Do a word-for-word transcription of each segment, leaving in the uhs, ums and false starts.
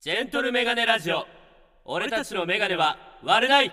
ジェントルメガネラジオ、俺たちのメガネは割れない。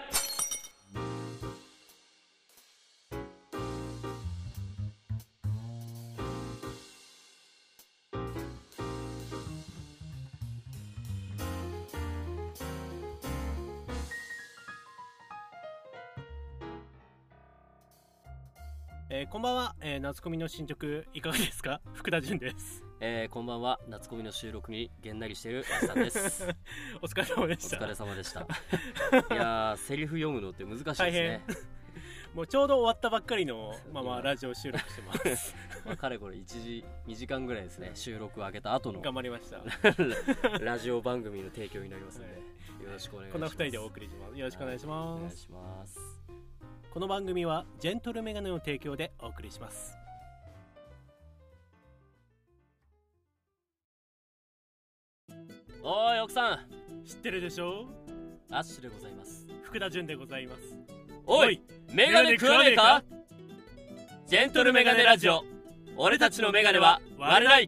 えー、こんばんは、えー、夏コミの進捗いかがですか？福田純です。 えー、こんばんは。夏コミの収録にげんなりしているあさんですお疲れ様でした。 お疲れ様でしたいやー、セリフ読むのって難しいですね。 もうちょうど終わったばっかりのままラジオ収録してますまあ、かれこれいちじにじかんぐらいですね、収録を上げた後の頑張りましたラジオ番組の提供になりますので、はい、よろしくお願いします。 こんなふたりでお送りします。よろしくお願いします、はい、 お願いします。 この番組はジェントルメガネの提供でお送りします。 おい奥さん、 知ってるでしょ？ アッシュでございます。 福田純でございます。 おい、メガネ食わねえか？ジェントルメガネラジオ、俺たちのメガネは割れない。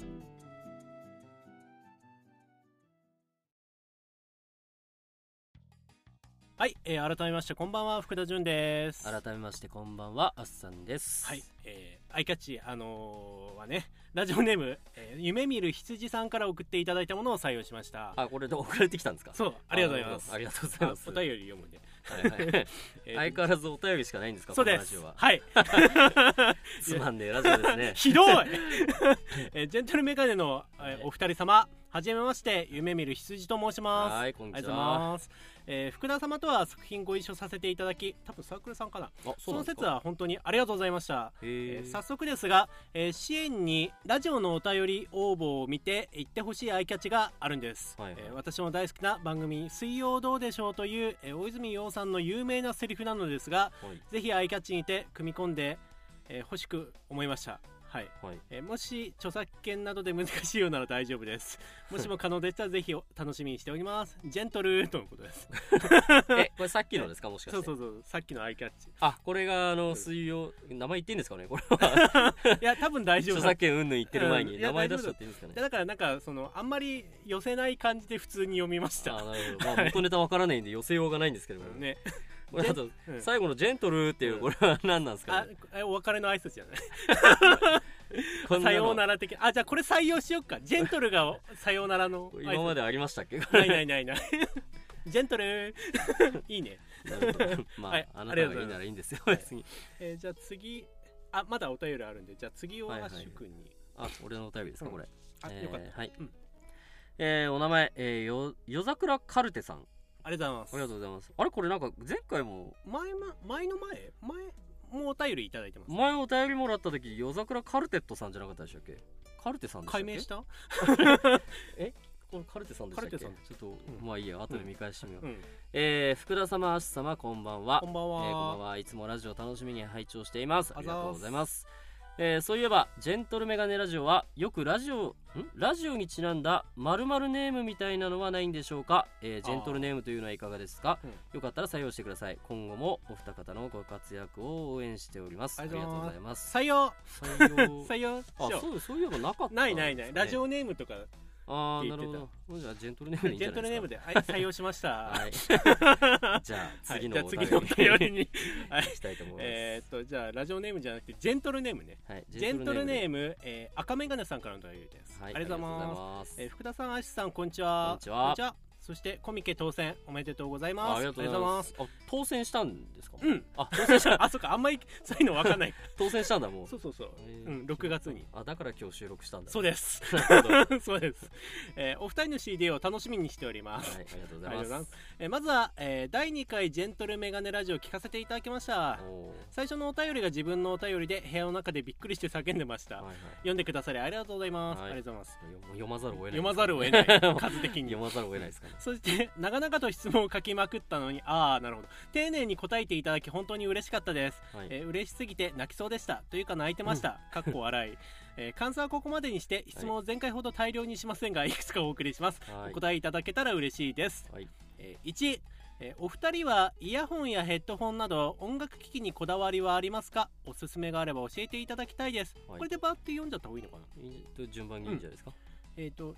はい、えー、改めましてこんばんは、福田純です。 改めましてこんばんは、あっさんです。 はい、えー、アイキャッチあのー、はね、ラジオネーム、えー、夢見る羊さんから送っていただいたものを採用しました。 あ、これで送られてきたんですか？そう、 ありがとうございます。 ありがとうございます。 お便り読むんではいはい、えー、相変わらずお便りしかないんですか？ そうです。 このラジオは。 はいつまんねえラジオですねひどいえー、ジェントルメガネの、えー、お二人様、はじめまして、夢見る羊と申します。 はい、こんにちは。 ありがとうございます。えー、福田様とは作品ご一緒させていただき、多分サークルさんかな。 あ、そその説は本当にありがとうございました。 えー、早速ですが、えー、支援にラジオのお便り応募を見て言ってほしいアイキャッチがあるんです、はいはい。えー、私も大好きな番組水曜どうでしょうという、えー、大泉洋さんの有名なセリフなのですが、はい、ぜひアイキャッチにて組み込んで、えー、欲しく思いました。はい、はい、えー、もし著作権などで難しいようなら大丈夫です。もしも可能でしたらぜひ楽しみにしております。ジェントルとのことですえ、これさっきのですか？もしかして。 そうそうそう、さっきのアイキャッチ。 あ、これがあの水曜、名前言っていいんですかね、これはいや、多分大丈夫。 著作権うんぬん言ってる前に名前出しちゃっていいんですかね。 だからなんかそのあんまり寄せない感じで普通に読みました。 あ、なるほど。まあ、元ネタわからないんで寄せようがないんですけどもね。これあと、うん、最後のジェントルっていう、これは何なんですかね。 あ、お別れの挨拶じゃないさようなら的。あ、じゃあこれ採用しよっか。ジェントルがさようならの今までありましたっけ？ ないないないないジェントルいいね。 まあ、はい、あなたがいいならいいんですよ、別に。 えー、じゃあ次、あ、まだお便りあるんで、じゃあ次をアッシュ君に、 はいはい、あ、俺のお便りですか、うん、これ。 あ、えー、よかった。 はい、うん、えー、お名前、えー、よ夜桜カルテさん。 ありがとうございます。 ありがとうございます。あれ、これなんか前回も前、ま、前の前前もうお便りいただいてます。 前お便りもらった時、夜桜カルテットさんじゃなかったでしたっけ？カルテさんでしたっけ？ 解明したえ、これカルテさんでしたっけ？ちょっと、うん、まあいいや、後で見返してみよう。うんうん、えー、福田様、アシ様、こんばんは。 こんばんは、 えー、こんばんは。いつもラジオ楽しみに拝聴しています。ありがとうございます。えー、そういえばジェントルメガネラジオはよくラジオんラジオにちなんだ〇〇ネームみたいなのはないんでしょうか？えー、ジェントルネームというのはいかがですか？うん、よかったら採用してください。今後もお二方のご活躍を応援しております。ありがとうございます。 採用採用あ、そう、そういえばなかった、ね、 ないないない、ラジオネームとか。 あー、なるほど。じゃあジェントルネームでいいんじゃないですか。 ジェントルネームで、はい、採用しました。 はい、じゃあ次のお便りにしたいと思います。 えっとじゃあラジオネームじゃなくてジェントルネームね。はい、ジェントルネーム、えー、赤メガネさんからのお便りです。はい、ありがとうございます。えー、福田さん、アシさん、こんにちは。 こんにちは。こんにちは。 そしてコミケ当選おめでとうございます。 あ, ありがとうございます。あ、当選したんですか？ うん。 あ、当選したあ、そっか、あんまりそういうの分かんない当選したんだもう。 そうそうそう、えー、うん、ろくがつに。 あ、だから今日収録したんだ。 そうですそうです、えー、お二人の シーディー を楽しみにしております。 はい、ありがとうございます。ますえー、まずは、えー、だいにかいジェントルメガネラジオを聞かせていただきました。最初のお便りが自分のお便りで部屋の中でびっくりして叫んでました。はいはい、読んでくださりありがとうございます。はい、ありがとうございます。 読まざるを得ない、 読まざるを得ない数的に読まざるを得ないですかね。 そして長々と質問を書きまくったのに、ああなるほど、丁寧に答えていただき本当に嬉しかったです。はい、えー、嬉しすぎて泣きそうでしたというか泣いてました。かっこ笑い。えー、感想はここまでにして質問を前回ほど大量にしませんが、はい、いくつかお送りします。はい、お答えいただけたら嬉しいです。はい、えー、いち、えー、お二人はイヤホンやヘッドホンなど音楽機器にこだわりはありますか？おすすめがあれば教えていただきたいです。はい、これでバーって読んじゃった方がいいのかな？ 順番にいいんじゃないですか。 うん、えっ、ー、と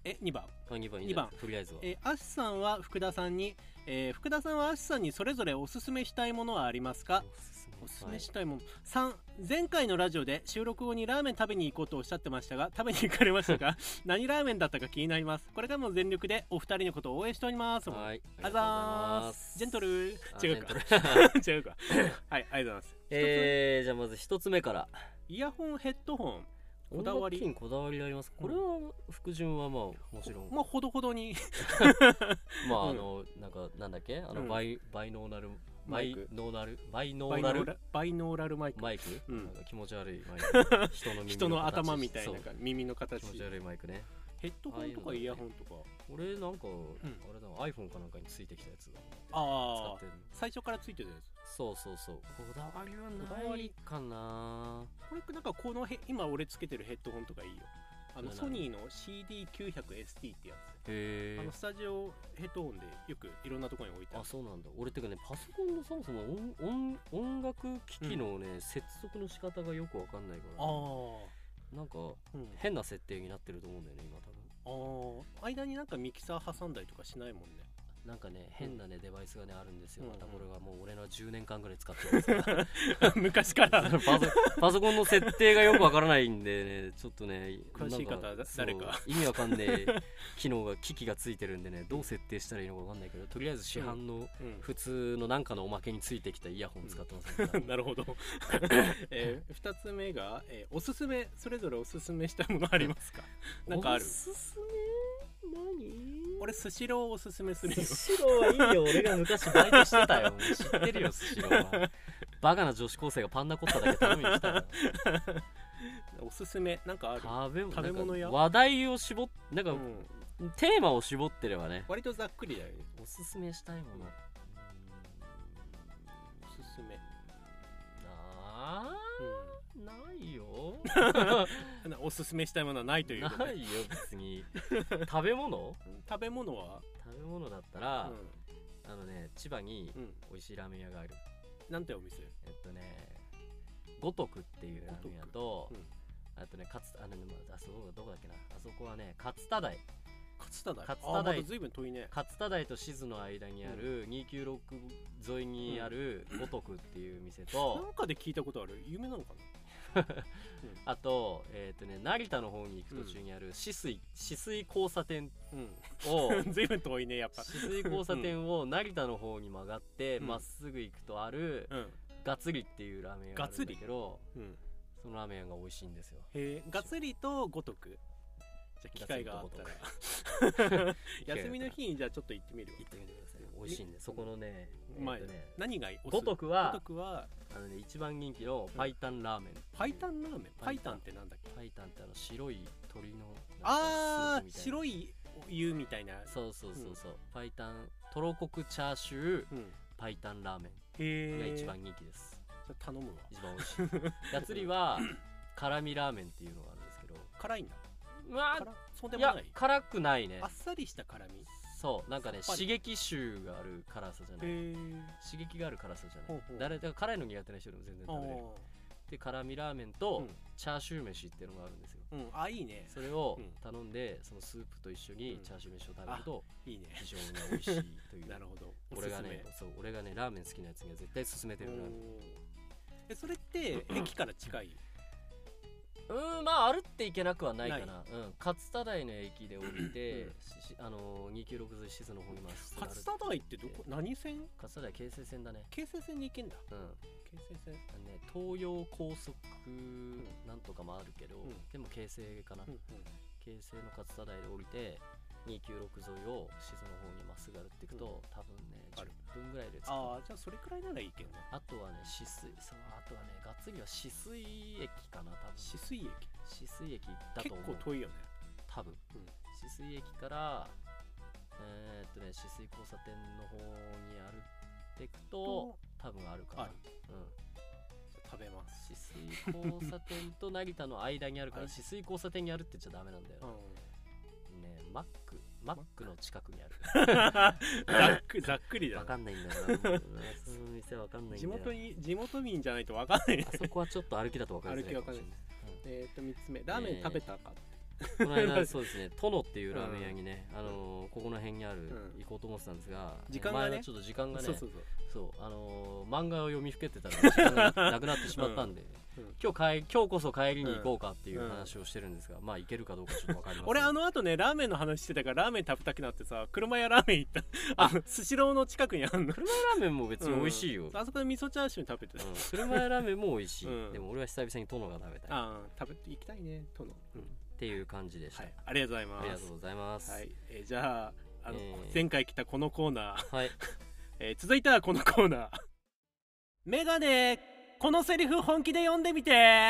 えにばんあにばんいいんじゃないですか、とりあえずは。 えアシさんは福田さんに、えー、福田さんはアシさんにそれぞれおすすめしたいものはありますか？おすすめしたいもの、はい、さん前回のラジオで収録後にラーメン食べに行こうとおっしゃってましたが食べに行かれましたか？何ラーメンだったか気になります。これからも全力でお二人のことを応援しております。 はい、 あざーす。ジェントル違うか違うかはい、ありがとうございます。 えー、じゃあまず一つ目から、 イヤホンヘッドホンこだわり、 音楽こだわりあります。これは福順はまあもちろんまあほどほどにまああの、うん、なんかなんだっけあの、うん、バイバイノーナルバイノーナルバイノーナルバイノーラルマイクマイク、 うん、なんか気持ち悪いマイク人の耳の人の頭みたいな耳の形、 気持ち悪いマイクね。 ヘッドホンとかイヤホンとか、 俺なんか、うん、あれだ iPhone かなんかについてきたやつだ。 ああ、最初からついてるやつ。 そうそうそう。こだわりはないかな。 これなんかこのへ今俺つけてるヘッドホンとかいいよ。あのソニーの シーディーきゅうひゃくエスティー ってやつ。 へー。 あのスタジオヘッドホンでよくいろんなところに置いてある。 あ、そうなんだ。俺ってかね、パソコンのそもそも 音, 音, 音楽機器のね、うん、接続の仕方がよくわかんないから、ね、あなんか、うん、変な設定になってると思うんだよね今多分。 あ間になんかミキサー挟んだりとかしないもんね。 なんかね変なね、うん、デバイスがねあるんですよ、うんうん、またこれがもう俺のじゅうねんかんぐらい使ってるんですから昔からパソパソコンの設定がよくわからないんでね、ちょっとね詳しい方は誰か意味わかんねえ機能が機器がついてるんでね、どう設定したらいいのかわかんないけど、とりあえず市販の普通のなんかのおまけについてきたイヤホン使ってます、ね、 うん、なるほど、えー、ふたつめが、えー、おすすめ、それぞれおすすめしたものありますか？なんかある？ おすすめ何？ 俺スシローおすすめするよ。 スシローはいいよ、俺が昔バイトしてたよ。もう知ってるよスシローは。バカな女子高生がパンナコッタだけ頼みに来たよ。 おすすめなんかある？ 食べ, 食べ物や話題を絞っなんか、うん、テーマを絞ってればね割とざっくりだよね。 おすすめしたいもの、 おすすめあー、うん、ないよおすすめしたいものはないという、ね、 ないよ別に食べ物食べ物は食べ物だったら、うん、あのね千葉に美味しいラーメン屋がある、 うん、なんてお店？ えっとね五徳っていうラーメン屋と、うん、あとね勝あのあそこどこだっけな、あそこはね勝田台勝田台勝田台、 ま、随分遠いね。 勝田台と静の間にある、うん、にひゃくきゅうじゅうろく沿いにある五徳っていう店と、 なんかで聞いたことある、有名なのかなうん、あと、えーとね、成田の方に行く途中にある止水、止水交差点を、 うん、随分遠いねやっぱ。 止水交差点を成田の方に曲がってま、うん、っすぐ行くとある、うん、ガツリっていうラーメン屋があるんだけど、うん、そのラーメン屋が美味しいんですよ。 へー、ガツリと五徳、じゃあ機会があったら休みの日にじゃあちょっと行ってみるよ。 行ってみてください。美味しいんで、そこのね、 えーとね何がいい？ 五徳は、 五徳はあのね、一番人気のパイタンラーメン。 パイタンラーメン？パイタンってなんだっけ？ パイタンってあの白い鶏のあー白い湯みたいな。 そうそうそうそう、うん、パイタンとろこくチャーシュー、うん、パイタンラーメンが一番人気です。 じゃあ頼むわ。 一番美味しいガツリは辛味ラーメンっていうのがあるんですけど、 辛いんだ。 うわそうでもない。 いや辛くないね。 あっさりした辛味。 そうなんかね刺激臭がある辛さじゃない、刺激がある辛さじゃない、ほうほう、誰だから辛いの苦手な人でも全然食べれる。で辛味ラーメンと、うん、チャーシュー飯っていうのがあるんですよ、うん、 あいいね。 それを頼んで、うん、そのスープと一緒にチャーシュー飯を食べると、 うん、いいね、 非常に美味しいというなるほど。 俺がねそう俺がねラーメン好きなやつには絶対勧めてるラーメン。 えそれって駅から近い？ うん、まあ歩って行けなくはないかな。うん、勝田台の駅で降りて、うん、あのにひゃくきゅうじゅうろく沿い静の方にます。 勝田台ってどこ？何線？ 勝田台京成線だね。 京成線に行けんだ。うん。京成線。 あのね、東洋高速なんとかもあるけど、うん、でも京成かな。うんうん、京成の勝田台で降りてにひゃくきゅうじゅうろく沿いを静の方にまっすぐ歩っていくと、うん、多分ねじゅっぷんぐらいで着く。 ああ、じゃあそれくらいならいいけどね。 あとはね止水、そうあとはねガッツリは止水駅かな多分。 止水駅。 止水駅だと思う。 結構遠いよね多分、うん、止水駅からえー、っとね止水交差点の方に歩っていくと多分あるかな。ある、うん、 食べます。 止水交差点と成田の間にあるから止水交差点にあるって言っちゃダメなんだよ、うん、ねマックマックの近くにあるざっくざっくりだな。 分かんないんだよなその店分かんないんだよ。 地元に地元民じゃないと分かんない、ね、 あそこはちょっと歩きだと分かんない。 歩き分かんない。えーとみっつめラーメン食べたか、 この間そうですね殿っていうラーメン屋にね、うん、あのー、ここの辺にある、うん、行こうと思ってたんですが、時間がね前のちょっと時間がねそうそうそうそうあのー、漫画を読みふけてたら時間がなくなってしまったんで、うんうん、今日帰今日こそ帰りに行こうかっていう話をしてるんですが、うん、まあ行けるかどうかちょっと分かりません。 俺あの後ねラーメンの話してたからラーメン食べたくなってさ車屋ラーメン行ったあのスシローの近くにあるの車屋ラーメンも別に美味しいよ、 うん、あそこで味噌チャーシュー食べてた、うん、 車屋ラーメンも美味しい、うん、でも俺は久々に殿が食べたい。 ああ食べて行きたいね殿、うん、 っていう感じでした、はい、 ありがとうございます。 ありがとうございます、 はいえー、じゃあ、あの、 えー、 前回来たこのコーナー、 はいえー、続いてはこのコーナーメガネこのセリフ本気で読んでみて、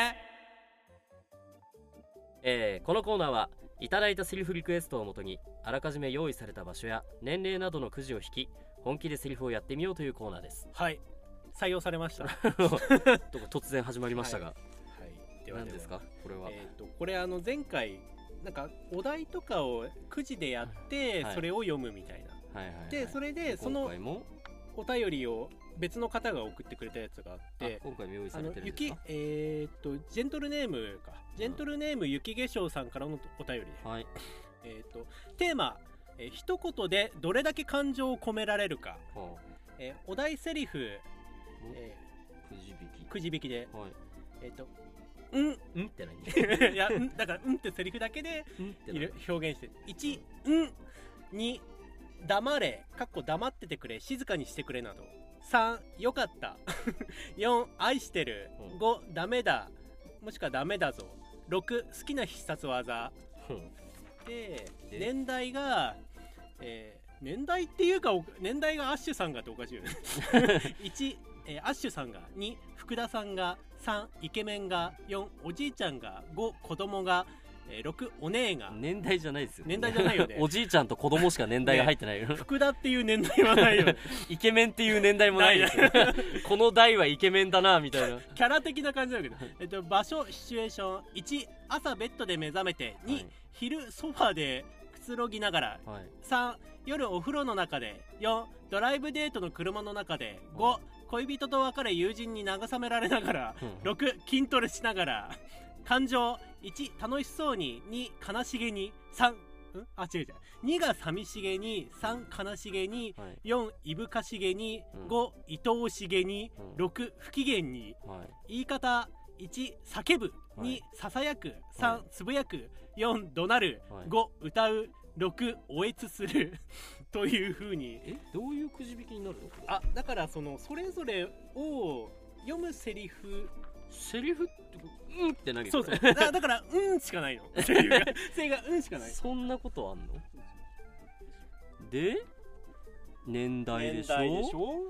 えー、このコーナーはいただいたセリフリクエストをもとにあらかじめ用意された場所や年齢などのくじを引き本気でセリフをやってみようというコーナーです。 はい採用されました突然始まりましたが、 はいはい、では何ですかこれは。 えーとこれあの前回なんかお題とかをくじでやってそれを読むみたいな、はいはいはいはい、でそれでそのお便りを別の方が送ってくれたやつがあって、 今回も用意されてるんですか。 雪えー、っとジェントルネームかジェントルネーム雪化粧さんからのお便りで、 はい、 えー、っとテーマ、えー、一言でどれだけ感情を込められるか、はあえー、お題セリフ、 えー、くじ引きくじ引きで、 はい、 えー、っとうんうんって何いやだからうんってセリフだけで表現していちうんに黙れかっこ黙っててくれ静かにしてくれなどさんよかったよん愛してるごダメだもしくはダメだぞろく好きな必殺技で年代が、えー、年代っていうか年代がアッシュさんがっておかしいよねいち、えー、アッシュさんがに福田さんがさんイケメンがよんおじいちゃんがご子供がろくお姉が年代じゃないですよ、ね、 年代じゃないよねおじいちゃんと子供しか年代が入ってないよ、ね、 福田っていう年代はないよ、ね、 イケメンっていう年代もないですよこの代はイケメンだなみたいなキャラ的な感じだけど、えっと、場所シチュエーションいち朝ベッドで目覚めてに、はい、昼ソファでくつろぎながら、はい、さん夜お風呂の中でよんドライブデートの車の中でご、はい、恋人と別れ友人に慰められながら、うん、ろく筋トレしながら感情いち楽しそうにに悲しげにさんんあ違う違うにが寂しげにさん悲しげに、はい、よんいぶかしげに、うん、ご愛おしげに、うん、ろく不機嫌に、はい、言い方いち叫ぶ、はい、にささやくさん、はい、つぶやくよん怒鳴る、はい、ご歌うろくおえつするという風にえどういうくじ引きになるの。 あだからそのそれぞれを読むセリフセリフってうんって何そうそうだ, だからうんしかないのセリフがセリフがうんしかないそんなことあんので年代でしょ年代でしょ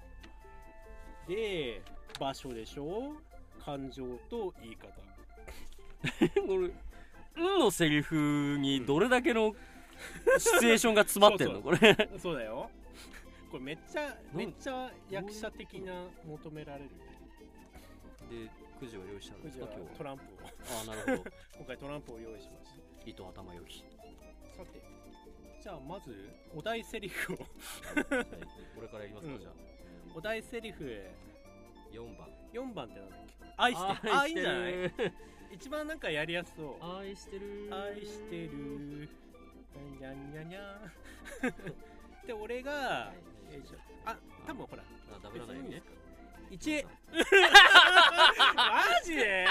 で場所でしょ感情と言い方これうんのセリフにどれだけのシチュエーションが詰まってんのこれそうだよこれめっちゃめっちゃ役者的な求められるでくじを用意したんですか今日トランプをああなるほど今回トランプを用意しました糸頭よりさてじゃあまずお題セリフをこれからやりますか、うん、じゃあお題セリフよんばんよんばんってなんだっけ愛してるあいいんじゃない一番なんかやりやすそう愛してる愛してるにゃんにゃにゃで俺が、はい、よいしょあ多分ほらあダメなのよねいちマジで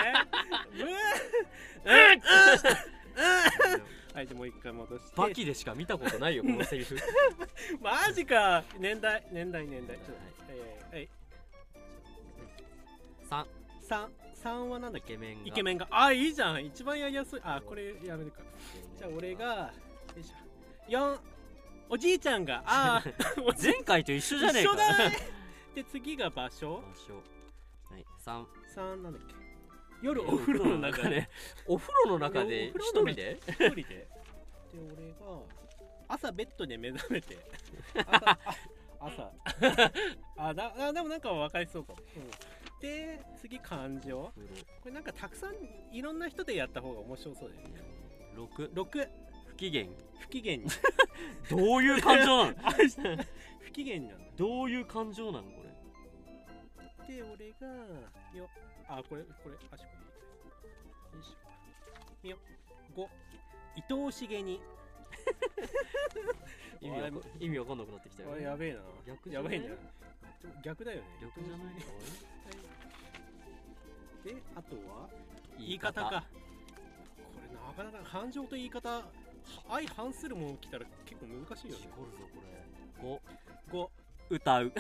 はいじゃあもう一回戻してバキでしか見たことないよこのセリフマジか年代年代年代ちょっとえー、はいさんさんさんはなんだっけイケメンがイケメンがあいいじゃん一番やりやすいあこれやめるかじゃあ俺がよいしょよんおじいちゃんがあ前回と一緒じゃねえか一緒だねで次が場所場所はいさんさんなんだっけ夜お風呂の中でお風呂の中で一人で一人でで俺が朝ベッドで目覚めて朝朝あだあでもなんか分かりそうかも、うん、で次感情これなんかたくさんいろんな人でやった方が面白そうだよねろくろく不機嫌不機嫌にどういう感情なの不機嫌なんだどういう感情なのこれで俺がよあこれこれあしこれよいしょよご伊藤茂に意味わか意味わかんなくなってきたよ、ね、 あれやべえな。 逆じゃないやべえな。逆だよね。 逆じゃないか。 で、あとは言い方か。これなかなか感情と言い方相反するもの来たら結構難しいよね。 絞るぞこれ。ご、 ご歌う。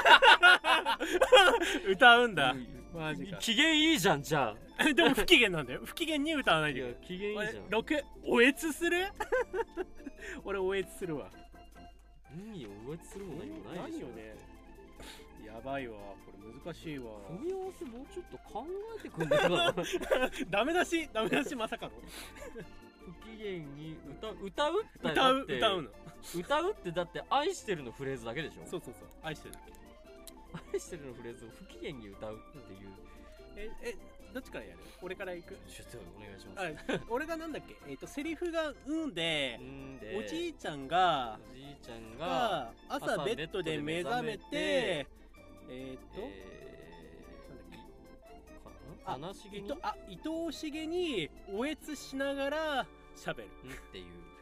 歌うんだ。マジか。 機嫌いいじゃん。じゃあでも不機嫌なんだよ。不機嫌に歌わないで。 いや機嫌いいじゃん。 ろく、おえつする俺おえつするわ。 何よ、おえつするも何もないでしょ。 何よね。やばいわ、これ難しいわ。 組み合わせもうちょっと考えてくんだけどな。 ダメ出しダメ出しまさかの。 不機嫌に歌う歌うって歌う歌うの歌うってだって愛してるのフレーズだけでしょ。 そうそうそう、愛してるだけ。 愛してるのフレーズを不機嫌に歌うっていう。 ええどっちからやる？俺から行く？ ちょっとお願いします。 俺がなんだっけ、えっ、ー、とセリフがうんで、 うんでおじいちゃんがおじいちゃんが朝ベッドで目覚めて、えっ、ー、と、 えー、 なんだっけ、 悲しげにあ伊藤茂におえつしながら喋るっていう。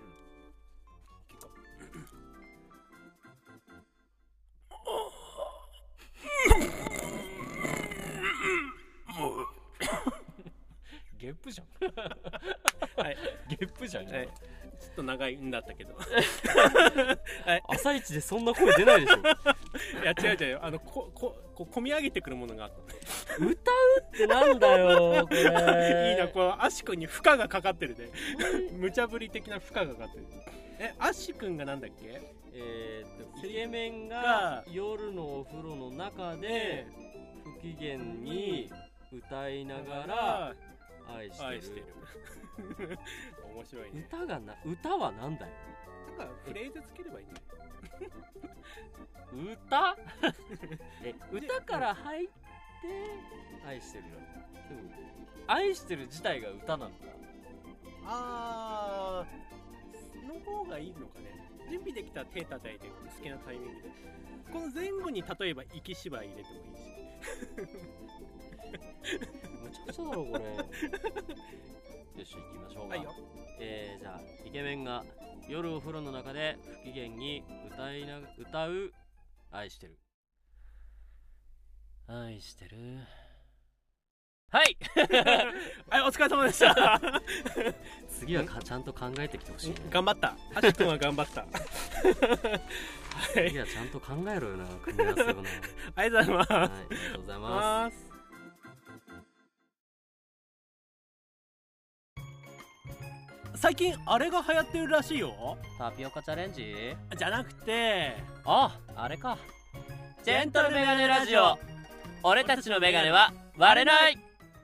ゲップじゃん。はい、ゲップじゃん、はい、 ちょっと長いんだったけど、はい、 朝一でそんな声出ないでしょ。 いや違う違う、あのこここ込み上げてくるものがあった。 歌うってなんだよこれ。 いいな、このアシ君に負荷がかかってるね。無茶ぶり的な負荷がかかってる。え、アシ君がなんだっけ、 えー、っとイケメンが夜のお風呂の中で不機嫌に歌いながら愛してる。愛してる。面白いね。歌がな、歌はなんだよ。 なんかフレーズつければいいんだよ。 歌え、歌から入って愛してるよ。でも愛してる自体が歌なのか。 あーの方がいいのかね。準備できたら手叩いて好きなタイミングで。この前後に例えば息芝居入れてもいいし。 むちゃくちゃだろこれ。よし、行きましょうか。はいよ。えー、じゃあイケメンが夜お風呂の中で不機嫌に歌いな歌う愛してる。愛してる。はいはい、お疲れ様でした。 次はかちゃんと考えてきてほしい、ね、 頑張った。アシ君は頑張った。 次はちゃんと考えろよな、組み合わせをな。 ありがとうございます。はい、 ありがとうございます。 最近あれが流行ってるらしいよ。 タピオカチャレンジじゃなくて、 あ、あれか。ジェントルメガネラジオ。俺たちのメガネは割れない。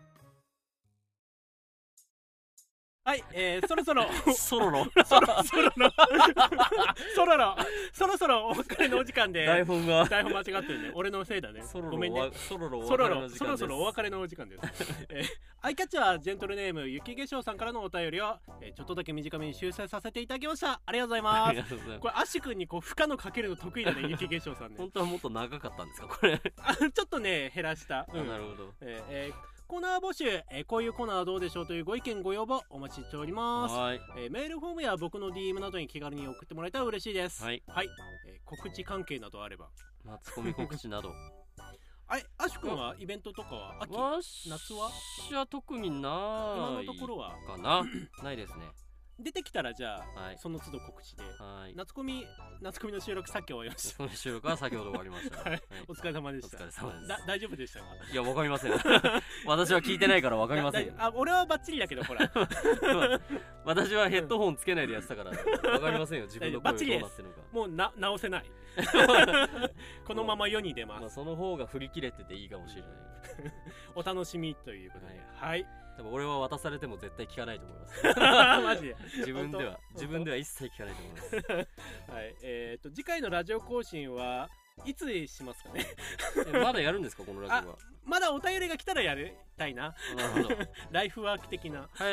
はい、えー、そろそろそろろそろそろのそろろそろそろお別れのお時間で。 台本が台本間違ってるね。俺のせいだね。ごめんね。 そろろそろろそろそろお別れのお時間です。えー、アイキャッチはジェントルネーム雪化粧さんからのお便りを、えー、ちょっとだけ短めに修正させていただきました。ありがとうございます。これアッシュ君にこう負荷のかけるの得意だね。雪化粧さんね。 本当はもっと長かったんですかこれ。 あ、ちょっとね減らした。 うん、なるほど。 えーえーコーナー募集、えー、こういうコーナーはどうでしょうというご意見ご要望お待ちしております。はい、えー、メールフォームや僕の ディーエム などに気軽に送ってもらえたら嬉しいです。はい、はい、えー、告知関係などあれば、 マツコミ告知など。 あれ、アシュ君はイベントとかは秋夏は私は特にない今のところはかな。ないですね。 出てきたらじゃあ、はい、その都度告知で、はい、夏コミ夏コミの収録さっき終わりました。 その収録は先ほど終わりました。はい、 お疲れ様でした。 お疲れ様です。 だ大丈夫でしたか？ いや、わかりません。私は聞いてないからわかりませんよ。 あ、俺はバッチリだけどほら。 私はヘッドホンつけないでやってたからわかりませんよ。自分の声がどうなってるのか。 もうな直せない。このまま世に出ます。 まあ、その方が振り切れてていいかもしれない。 お楽しみということで、はい。はい、 でも俺は渡されても絶対聞かないと思います。 マジで。 自分では自分では一切聞かないと思います。 はい。えっと次回のラジオ更新はいつしますかね。 まだやるんですかこのラジオは。 まだお便りが来たらやりたいな。なるほど。ライフワーク的な。 はい。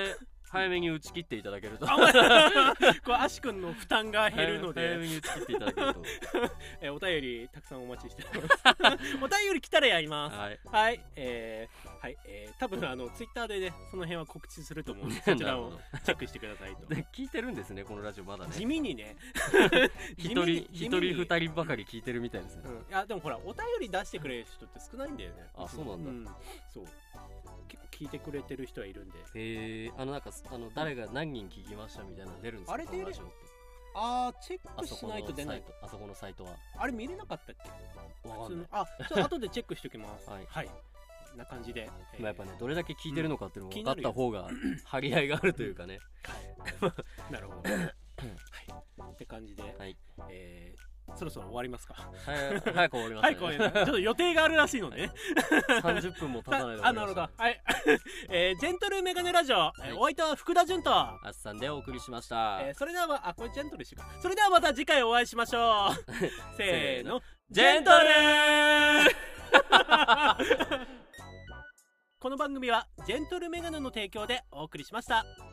早めに打ち切っていただけるとこうアシ君の負担が減るので早めに打ち切っていただけるとえお便りたくさんお待ちしてますお便り来たらやります。はい、はい、えー、はい、えー、多分あのツイッターでねその辺は告知すると思うのでそちらをチェックしてくださいと聞いてるんですねこのラジオまだね。 地味にね一人一人二人ばかり聞いてるみたいですね、うん、いやでもほらお便り出してくれる人って少ないんだよね。 あ、そうなんだ、うん、 そう結構聞いてくれてる人はいるんで。 へえ、あのなんかあの誰が何人聞きましたみたいなの出るんですか。 あれ出る。あーチェックしないと出ない。 あそこのサイトはあれ見れなかったっけ。 わかんない。 あ、ちょっと後でチェックしておきますはい、はい、な感じで、 えー、まあやっぱねどれだけ聞いてるのかっていうのを分かった方が張り合いがあるというかねなるほどはいって感じで、はい、えーそろそろ終わりますか。 はい、早く終わります、ね。 早く終わります。ちょっと予定があるらしいのね。 さんじゅっぷんも経たないで。 あ、なるほど。はい。えー、ジェントルメガネラジオ、はい、お相手は福田純とあっさんでお送りしました。 えー、それではあこれジェントルしか。それではまた次回お会いしましょう。せーの、ジェントルこの番組はジェントルメガネの提供でお送りしました。